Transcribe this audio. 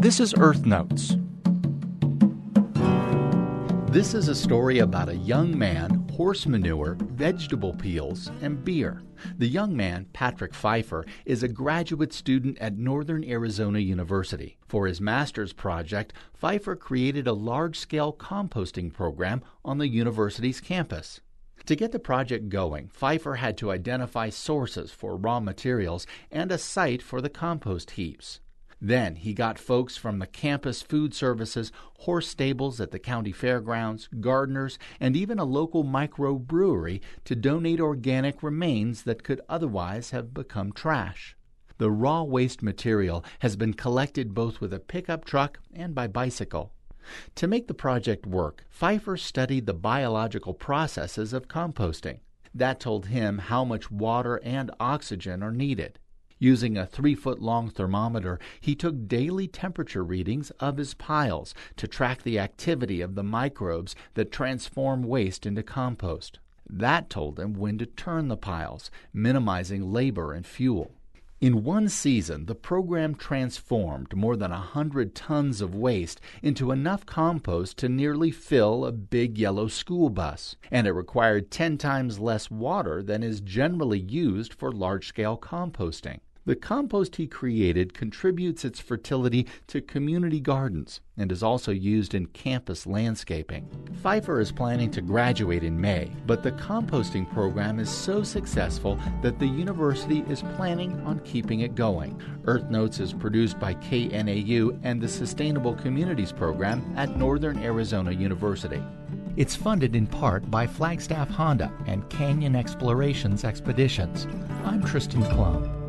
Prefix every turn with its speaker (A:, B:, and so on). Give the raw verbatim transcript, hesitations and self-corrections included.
A: This is Earth Notes.
B: This is a story about a young man, horse manure, vegetable peels, and beer. The young man, Patrick Pfeiffer, is a graduate student at Northern Arizona University. For his master's project, Pfeiffer created a large-scale composting program on the university's campus. To get the project going, Pfeiffer had to identify sources for raw materials and a site for the compost heaps. Then he got folks from the campus food services, horse stables at the county fairgrounds, gardeners, and even a local microbrewery to donate organic remains that could otherwise have become trash. The raw waste material has been collected both with a pickup truck and by bicycle. To make the project work, Pfeiffer studied the biological processes of composting. That told him how much water and oxygen are needed. Using a three-foot-long thermometer, he took daily temperature readings of his piles to track the activity of the microbes that transform waste into compost. That told him when to turn the piles, minimizing labor and fuel. In one season, the program transformed more than a hundred tons of waste into enough compost to nearly fill a big yellow school bus, and it required ten times less water than is generally used for large-scale composting. The compost he created contributes its fertility to community gardens and is also used in campus landscaping. Pfeiffer is planning to graduate in May, but the composting program is so successful that the university is planning on keeping it going. Earth Notes is produced by K N A U and the Sustainable Communities Program at Northern Arizona University. It's funded in part by Flagstaff Honda and Canyon Explorations Expeditions. I'm Tristan Klum.